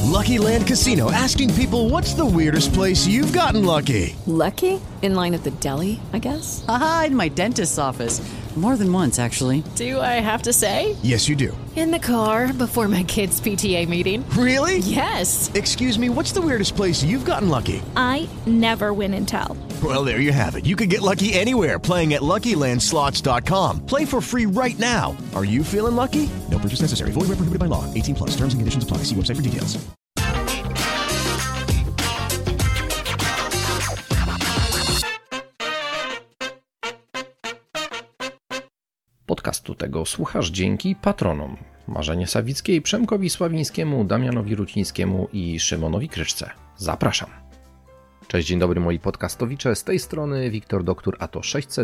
Lucky Land Casino, asking people, what's the weirdest place you've gotten lucky? Lucky? In line at the deli, I guess? Aha, in my dentist's office. More than once, actually. Do I have to say? Yes, you do. In the car before my kids' PTA meeting. Really? Yes. Excuse me, what's the weirdest place you've gotten lucky? I never win and tell. Well, there you have it. You can get lucky anywhere, playing at LuckyLandSlots.com. Play for free right now. Are you feeling lucky? No purchase necessary. Void where prohibited by law. 18 plus. Terms and conditions apply. See website for details. Podcastu tego słuchasz dzięki patronom Marzenie Sawickiej, Przemkowi Sławińskiemu, Damianowi Rucińskiemu i Szymonowi Kryszce. Zapraszam. Cześć, dzień dobry moi podcastowicze, z tej strony Wiktor Doktor, a to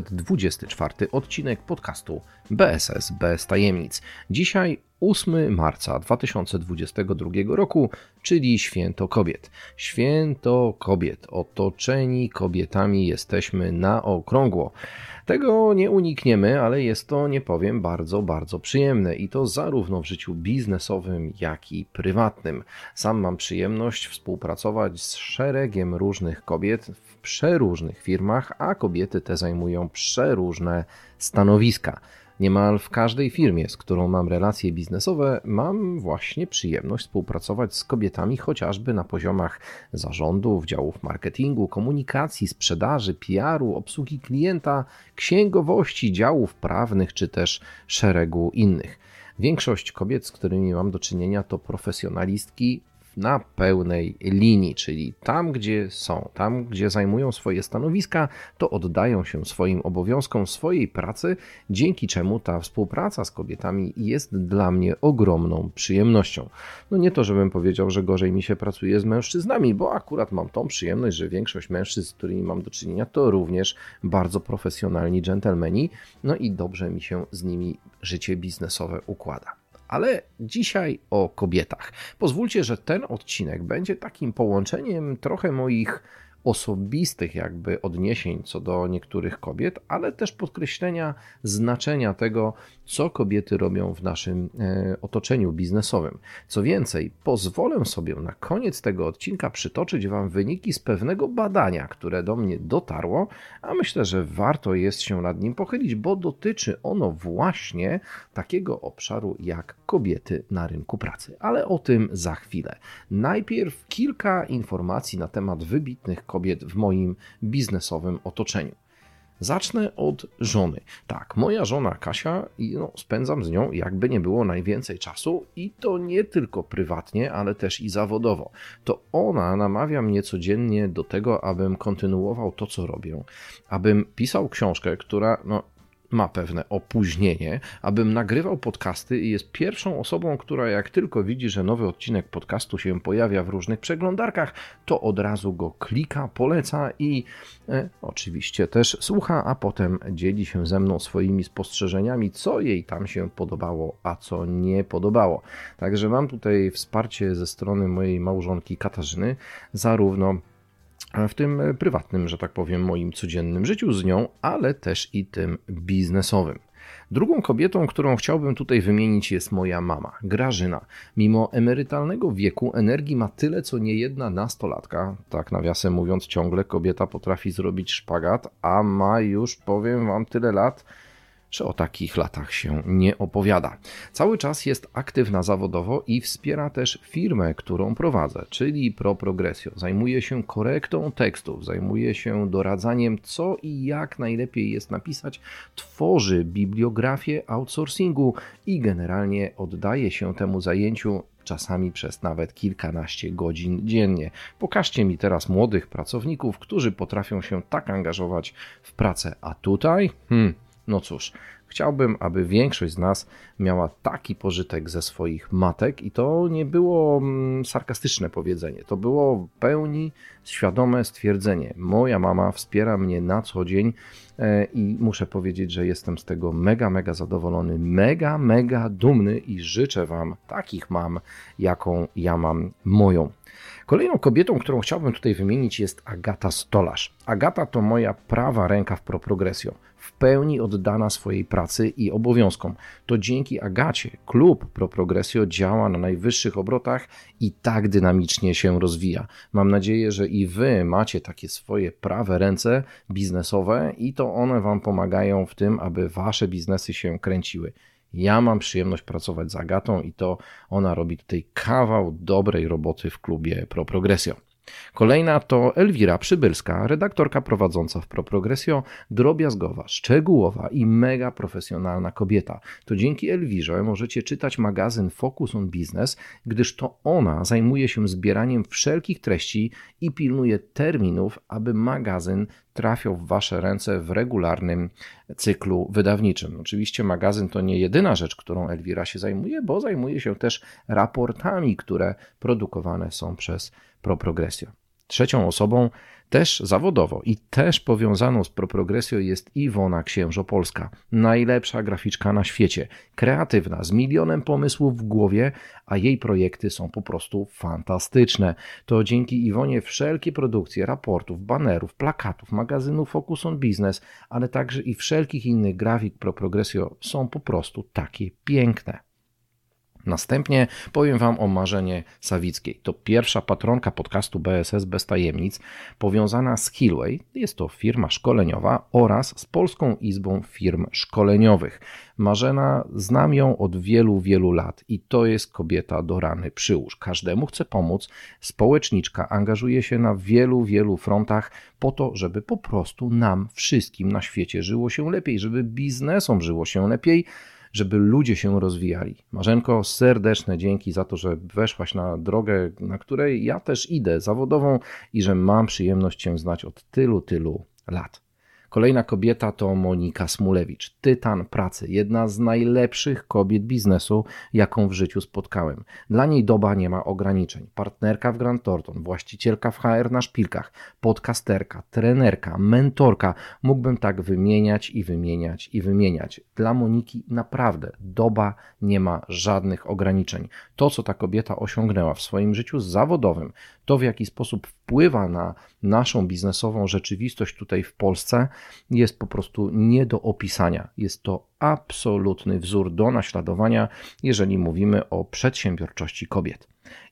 624 odcinek podcastu BSS bez tajemnic. Dzisiaj 8 marca 2022 roku, czyli Święto Kobiet. Święto Kobiet. Otoczeni kobietami jesteśmy na okrągło. Tego nie unikniemy, ale jest to, nie powiem, bardzo, bardzo przyjemne i to zarówno w życiu biznesowym, jak i prywatnym. Sam mam przyjemność współpracować z szeregiem różnych kobiet w przeróżnych firmach, a kobiety te zajmują przeróżne stanowiska. Niemal w każdej firmie, z którą mam relacje biznesowe, mam właśnie przyjemność współpracować z kobietami chociażby na poziomach zarządów, działów marketingu, komunikacji, sprzedaży, PR-u, obsługi klienta, księgowości, działów prawnych czy też szeregu innych. Większość kobiet, z którymi mam do czynienia, to profesjonalistki na pełnej linii, czyli tam, gdzie są, tam, gdzie zajmują swoje stanowiska, to oddają się swoim obowiązkom, swojej pracy, dzięki czemu ta współpraca z kobietami jest dla mnie ogromną przyjemnością. No nie to, żebym powiedział, że gorzej mi się pracuje z mężczyznami, bo akurat mam tą przyjemność, że większość mężczyzn, z którymi mam do czynienia, to również bardzo profesjonalni dżentelmeni, no i dobrze mi się z nimi życie biznesowe układa. Ale dzisiaj o kobietach. Pozwólcie, że ten odcinek będzie takim połączeniem trochę moich osobistych jakby odniesień co do niektórych kobiet, ale też podkreślenia znaczenia tego, co kobiety robią w naszym otoczeniu biznesowym. Co więcej, pozwolę sobie na koniec tego odcinka przytoczyć Wam wyniki z pewnego badania, które do mnie dotarło, a myślę, że warto jest się nad nim pochylić, bo dotyczy ono właśnie takiego obszaru jak kobiety na rynku pracy. Ale o tym za chwilę. Najpierw kilka informacji na temat wybitnych kobiet w moim biznesowym otoczeniu. Zacznę od żony. Tak, moja żona Kasia, spędzam z nią jakby nie było najwięcej czasu i to nie tylko prywatnie, ale też i zawodowo. To ona namawia mnie codziennie do tego, abym kontynuował to, co robię, abym pisał książkę, która ma pewne opóźnienie, abym nagrywał podcasty i jest pierwszą osobą, która jak tylko widzi, że nowy odcinek podcastu się pojawia w różnych przeglądarkach, to od razu go klika, poleca i oczywiście też słucha, a potem dzieli się ze mną swoimi spostrzeżeniami, co jej tam się podobało, a co nie podobało. Także mam tutaj wsparcie ze strony mojej małżonki Katarzyny, zarówno w tym prywatnym, że tak powiem, moim codziennym życiu z nią, ale też i tym biznesowym. Drugą kobietą, którą chciałbym tutaj wymienić, jest moja mama, Grażyna. Mimo emerytalnego wieku energii ma tyle, co niejedna nastolatka. Tak nawiasem mówiąc, ciągle kobieta potrafi zrobić szpagat, a ma już, powiem Wam, tyle lat, że o takich latach się nie opowiada. Cały czas jest aktywna zawodowo i wspiera też firmę, którą prowadzę, czyli ProProgresio. Zajmuje się korektą tekstów, zajmuje się doradzaniem, co i jak najlepiej jest napisać, tworzy bibliografię outsourcingu i generalnie oddaje się temu zajęciu czasami przez nawet kilkanaście godzin dziennie. Pokażcie mi teraz młodych pracowników, którzy potrafią się tak angażować w pracę, a tutaj... No cóż, chciałbym, aby większość z nas miała taki pożytek ze swoich matek i to nie było sarkastyczne powiedzenie, to było w pełni świadome stwierdzenie. Moja mama wspiera mnie na co dzień i muszę powiedzieć, że jestem z tego mega zadowolony, mega dumny i życzę Wam takich mam, jaką ja mam moją. Kolejną kobietą, którą chciałbym tutaj wymienić, jest Agata Stolarz. Agata to moja prawa ręka w ProProgresio. W pełni oddana swojej pracy. pracy i obowiązkom. To dzięki Agacie klub Pro Progressio działa na najwyższych obrotach i tak dynamicznie się rozwija. Mam nadzieję, że i wy macie takie swoje prawe ręce biznesowe i to one wam pomagają w tym, aby wasze biznesy się kręciły. Ja mam przyjemność pracować z Agatą i to ona robi tutaj kawał dobrej roboty w klubie Pro Progressio. Kolejna to Elwira Przybylska, redaktorka prowadząca w Pro Progressio, drobiazgowa, szczegółowa i mega profesjonalna kobieta. To dzięki Elwirze możecie czytać magazyn Focus on Business, gdyż to ona zajmuje się zbieraniem wszelkich treści i pilnuje terminów, aby magazyn trafiał w wasze ręce w regularnym cyklu wydawniczym. Oczywiście magazyn to nie jedyna rzecz, którą Elwira się zajmuje, bo zajmuje się też raportami, które produkowane są przez Pro Progressio. Trzecią osobą też zawodowo i też powiązaną z Pro Progressio jest Iwona Księżopolska. Najlepsza graficzka na świecie, kreatywna, z milionem pomysłów w głowie, a jej projekty są po prostu fantastyczne. To dzięki Iwonie wszelkie produkcje raportów, banerów, plakatów, magazynu Focus on Business, ale także i wszelkich innych grafik Pro Progressio są po prostu takie piękne. Następnie powiem wam o Marzenie Sawickiej. To pierwsza patronka podcastu BSS Bez Tajemnic, powiązana z Hillway, jest to firma szkoleniowa, oraz z Polską Izbą Firm Szkoleniowych. Marzena, znam ją od wielu, wielu lat i to jest kobieta do rany przyłóż. Każdemu chce pomóc, społeczniczka, angażuje się na wielu, wielu frontach po to, żeby po prostu nam wszystkim na świecie żyło się lepiej, żeby biznesom żyło się lepiej, żeby ludzie się rozwijali. Marzenko, serdeczne dzięki za to, że weszłaś na drogę, na której ja też idę, zawodową i że mam przyjemność Cię znać od tylu, tylu lat. Kolejna kobieta to Monika Smulewicz, tytan pracy, jedna z najlepszych kobiet biznesu, jaką w życiu spotkałem. Dla niej doba nie ma ograniczeń. Partnerka w Grant Thornton, właścicielka w HR na szpilkach, podcasterka, trenerka, mentorka. Mógłbym tak wymieniać i wymieniać i wymieniać. Dla Moniki naprawdę doba nie ma żadnych ograniczeń. To, co ta kobieta osiągnęła w swoim życiu zawodowym, to w jaki sposób wpływa na naszą biznesową rzeczywistość tutaj w Polsce, jest po prostu nie do opisania. Jest to absolutny wzór do naśladowania, jeżeli mówimy o przedsiębiorczości kobiet.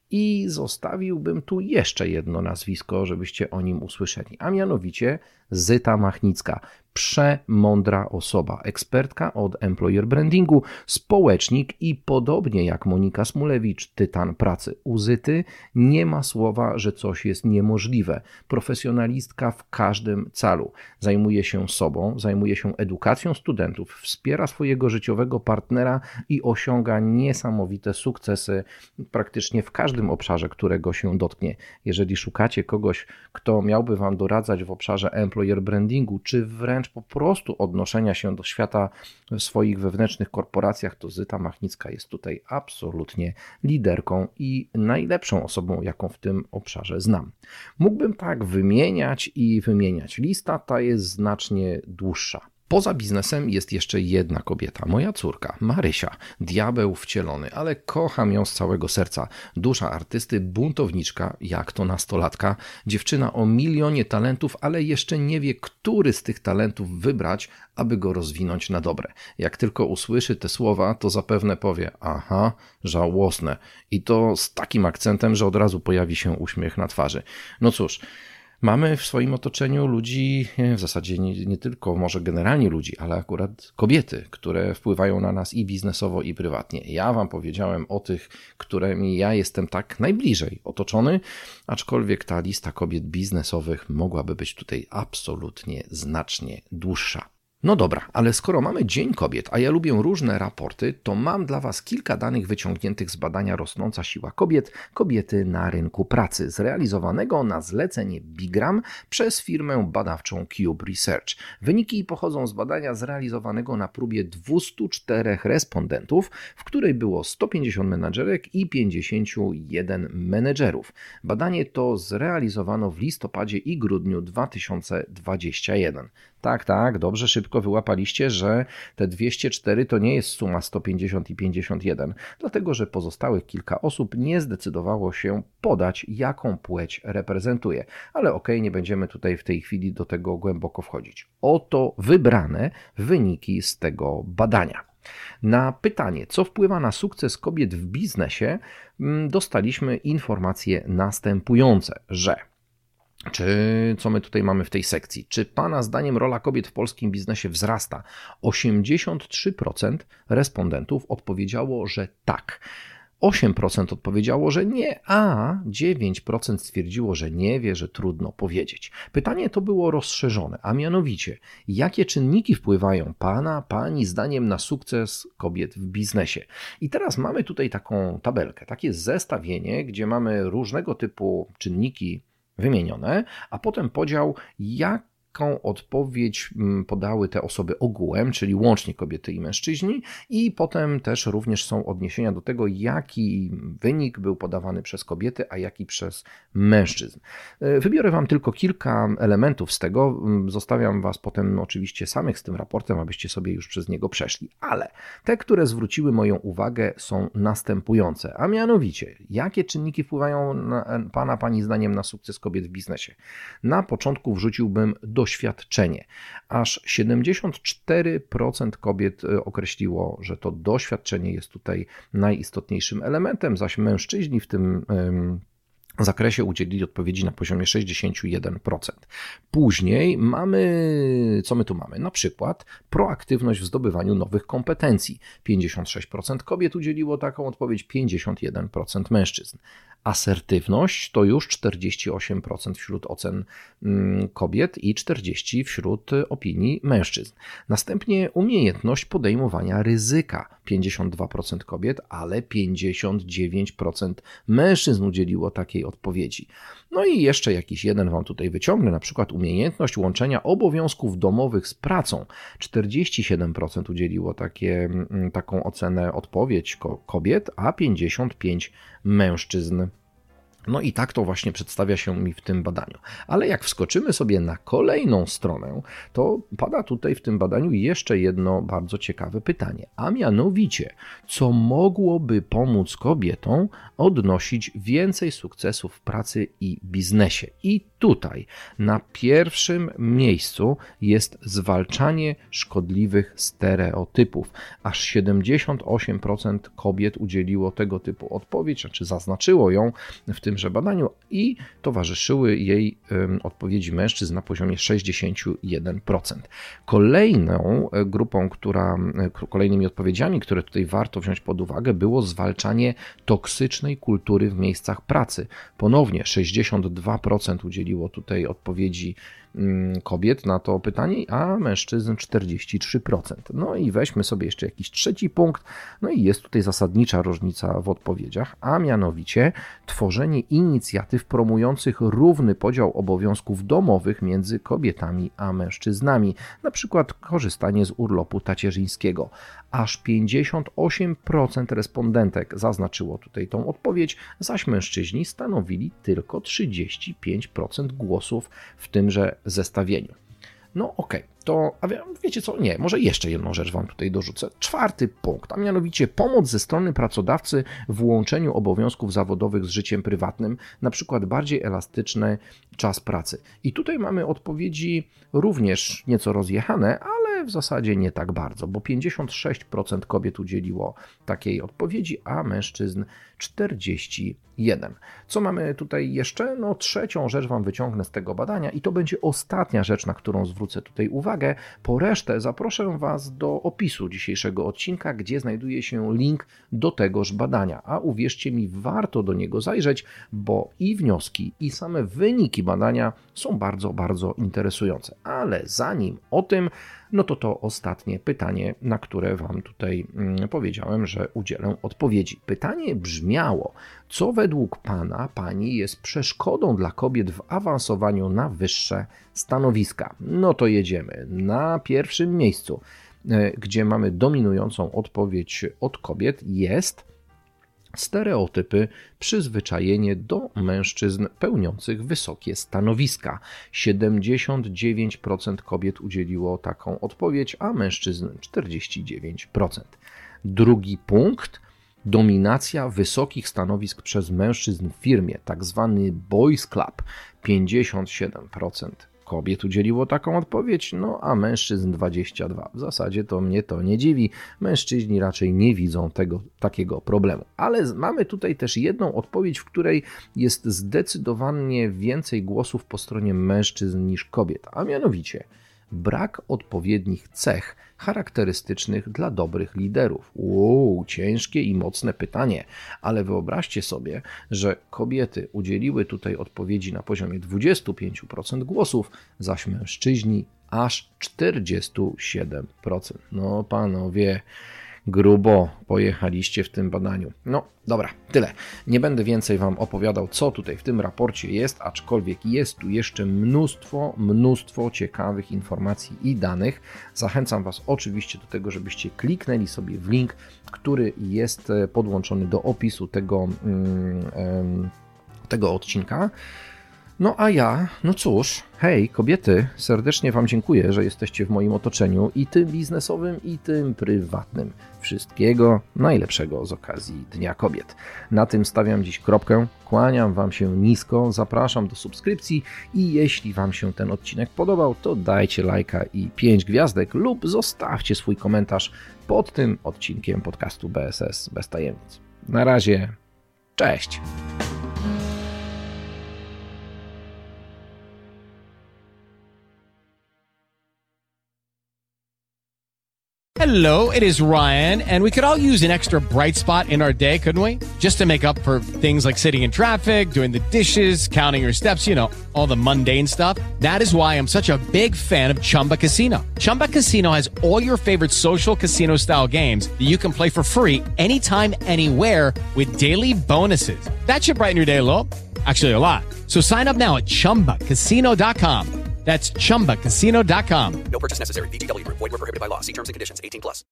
I zostawiłbym tu jeszcze jedno nazwisko, żebyście o nim usłyszeli, a mianowicie Zyta Machnicka. Przemądra osoba, ekspertka od employer brandingu, społecznik i podobnie jak Monika Smulewicz, tytan pracy. U Zyty nie ma słowa, że coś jest niemożliwe. Profesjonalistka w każdym calu. Zajmuje się sobą, zajmuje się edukacją studentów, wspiera swojego życiowego partnera i osiąga niesamowite sukcesy praktycznie w każdym obszarze, którego się dotknie. Jeżeli szukacie kogoś, kto miałby wam doradzać w obszarze employer brandingu, czy wręcz po prostu odnoszenia się do świata w swoich wewnętrznych korporacjach, to Zyta Machnicka jest tutaj absolutnie liderką i najlepszą osobą, jaką w tym obszarze znam. Mógłbym tak wymieniać i wymieniać. Lista ta jest znacznie dłuższa. Poza biznesem jest jeszcze jedna kobieta, moja córka, Marysia, diabeł wcielony, ale kocham ją z całego serca. Dusza artysty, buntowniczka, jak to nastolatka, dziewczyna o milionie talentów, ale jeszcze nie wie, który z tych talentów wybrać, aby go rozwinąć na dobre. Jak tylko usłyszy te słowa, to zapewne powie, aha, żałosne. I to z takim akcentem, że od razu pojawi się uśmiech na twarzy. No cóż, mamy w swoim otoczeniu ludzi, w zasadzie nie tylko może generalnie ludzi, ale akurat kobiety, które wpływają na nas i biznesowo, i prywatnie. Ja wam powiedziałem o tych, którymi ja jestem tak najbliżej otoczony, aczkolwiek ta lista kobiet biznesowych mogłaby być tutaj absolutnie znacznie dłuższa. No dobra, ale skoro mamy Dzień Kobiet, a ja lubię różne raporty, to mam dla was kilka danych wyciągniętych z badania Rosnąca siła kobiet, kobiety na rynku pracy, zrealizowanego na zlecenie Bigram przez firmę badawczą Cube Research. Wyniki pochodzą z badania zrealizowanego na próbie 204 respondentów, w której było 150 menadżerek i 51 menedżerów. Badanie to zrealizowano w listopadzie i grudniu 2021. Tak, dobrze szybko szybko wyłapaliście, że te 204 to nie jest suma 150 i 51, dlatego że pozostałych kilka osób nie zdecydowało się podać, jaką płeć reprezentuje. Ale okej, nie będziemy tutaj w tej chwili do tego głęboko wchodzić. Oto wybrane wyniki z tego badania. Na pytanie, co wpływa na sukces kobiet w biznesie, dostaliśmy informacje następujące, że co my tutaj mamy w tej sekcji? Czy Pana zdaniem rola kobiet w polskim biznesie wzrasta? 83% respondentów odpowiedziało, że tak. 8% odpowiedziało, że nie, a 9% stwierdziło, że nie wie, że trudno powiedzieć. Pytanie to było rozszerzone, a mianowicie, jakie czynniki wpływają Pani zdaniem na sukces kobiet w biznesie? I teraz mamy tutaj taką tabelkę, takie zestawienie, gdzie mamy różnego typu czynniki wymienione, a potem podział, jaką odpowiedź podały te osoby ogółem, czyli łącznie kobiety i mężczyźni, i potem też również są odniesienia do tego, jaki wynik był podawany przez kobiety, a jaki przez mężczyzn. Wybiorę Wam tylko kilka elementów z tego, zostawiam Was potem oczywiście samych z tym raportem, abyście sobie już przez niego przeszli, ale te, które zwróciły moją uwagę, są następujące, a mianowicie, jakie czynniki wpływają Pani zdaniem na sukces kobiet w biznesie? Na początku wrzuciłbym doświadczenie. Aż 74% kobiet określiło, że to doświadczenie jest tutaj najistotniejszym elementem, zaś mężczyźni w tym zakresie udzielili odpowiedzi na poziomie 61%. Później co my tu mamy? Na przykład proaktywność w zdobywaniu nowych kompetencji. 56% kobiet udzieliło taką odpowiedź, 51% mężczyzn. Asertywność to już 48% wśród ocen kobiet i 40% wśród opinii mężczyzn. Następnie umiejętność podejmowania ryzyka. 52% kobiet, ale 59% mężczyzn udzieliło takiej odpowiedzi. No i jeszcze jakiś jeden Wam tutaj wyciągnę, na przykład umiejętność łączenia obowiązków domowych z pracą. 47% udzieliło taką ocenę, odpowiedź kobiet, a 55% mężczyzn. No i tak to właśnie przedstawia się mi w tym badaniu. Ale jak wskoczymy sobie na kolejną stronę, to pada tutaj w tym badaniu jeszcze jedno bardzo ciekawe pytanie, a mianowicie, co mogłoby pomóc kobietom odnosić więcej sukcesów w pracy i biznesie? I tutaj na pierwszym miejscu jest zwalczanie szkodliwych stereotypów. Aż 78% kobiet udzieliło tego typu odpowiedź, znaczy zaznaczyło ją w tymże badaniu i towarzyszyły jej odpowiedzi mężczyzn na poziomie 61%. Kolejnymi odpowiedziami, które tutaj warto wziąć pod uwagę, było zwalczanie toksycznej kultury w miejscach pracy. Ponownie 62% udzieliło tutaj odpowiedzi kobiet na to pytanie, a mężczyzn 43%. No i weźmy sobie jeszcze jakiś trzeci punkt, no i jest tutaj zasadnicza różnica w odpowiedziach, a mianowicie tworzenie inicjatyw promujących równy podział obowiązków domowych między kobietami a mężczyznami, na przykład korzystanie z urlopu tacierzyńskiego. Aż 58% respondentek zaznaczyło tutaj tą odpowiedź, zaś mężczyźni stanowili tylko 35% głosów w tymże zestawieniu. No okej, a wiecie co? Nie, może jeszcze jedną rzecz Wam tutaj dorzucę. Czwarty punkt, a mianowicie pomoc ze strony pracodawcy w łączeniu obowiązków zawodowych z życiem prywatnym, na przykład bardziej elastyczny czas pracy. I tutaj mamy odpowiedzi również nieco rozjechane, ale w zasadzie nie tak bardzo, bo 56% kobiet udzieliło takiej odpowiedzi, a mężczyzn 41%. Co mamy tutaj jeszcze? No trzecią rzecz Wam wyciągnę z tego badania i to będzie ostatnia rzecz, na którą zwrócę tutaj uwagę. Po resztę zaproszę Was do opisu dzisiejszego odcinka, gdzie znajduje się link do tegoż badania, a uwierzcie mi, warto do niego zajrzeć, bo i wnioski, i same wyniki badania są bardzo, bardzo interesujące. Ale zanim o tym, no to ostatnie pytanie, na które Wam tutaj powiedziałem, że udzielę odpowiedzi. Pytanie brzmiało, co według Pani jest przeszkodą dla kobiet w awansowaniu na wyższe stanowiska? No to jedziemy. Na pierwszym miejscu, gdzie mamy dominującą odpowiedź od kobiet, jest Stereotypy, przyzwyczajenie do mężczyzn pełniących wysokie stanowiska. 79% kobiet udzieliło taką odpowiedź, a mężczyzn 49%. Drugi punkt. Dominacja wysokich stanowisk przez mężczyzn w firmie, tak zwany boys club. 57% kobiet udzieliło taką odpowiedź, no a mężczyzn 22%. W zasadzie to mnie to nie dziwi. Mężczyźni raczej nie widzą takiego problemu. Ale mamy tutaj też jedną odpowiedź, w której jest zdecydowanie więcej głosów po stronie mężczyzn niż kobiet, a mianowicie brak odpowiednich cech charakterystycznych dla dobrych liderów. Ciężkie i mocne pytanie, ale wyobraźcie sobie, że kobiety udzieliły tutaj odpowiedzi na poziomie 25% głosów, zaś mężczyźni aż 47%. No panowie, grubo pojechaliście w tym badaniu. No dobra, tyle. Nie będę więcej Wam opowiadał, co tutaj w tym raporcie jest, aczkolwiek jest tu jeszcze mnóstwo ciekawych informacji i danych. Zachęcam Was oczywiście do tego, żebyście kliknęli sobie w link, który jest podłączony do opisu tego odcinka. No a ja, no cóż, hej kobiety, serdecznie Wam dziękuję, że jesteście w moim otoczeniu i tym biznesowym, i tym prywatnym. Wszystkiego najlepszego z okazji Dnia Kobiet. Na tym stawiam dziś kropkę, kłaniam Wam się nisko, zapraszam do subskrypcji i jeśli Wam się ten odcinek podobał, to dajcie lajka i 5 gwiazdek lub zostawcie swój komentarz pod tym odcinkiem podcastu BSS Bez Tajemnic. Na razie, cześć! Hello, it is Ryan, and we could all use an extra bright spot in our day, couldn't we? Just to make up for things like sitting in traffic, doing the dishes, counting your steps, you know, all the mundane stuff. That is why I'm such a big fan of Chumba Casino. Chumba Casino has all your favorite social casino-style games that you can play for free anytime, anywhere with daily bonuses. That should brighten your day a little. Actually, a lot. So sign up now at ChumbaCasino.com. That's ChumbaCasino.com. No purchase necessary. VGW Group. Void where prohibited by law. See terms and conditions. 18+.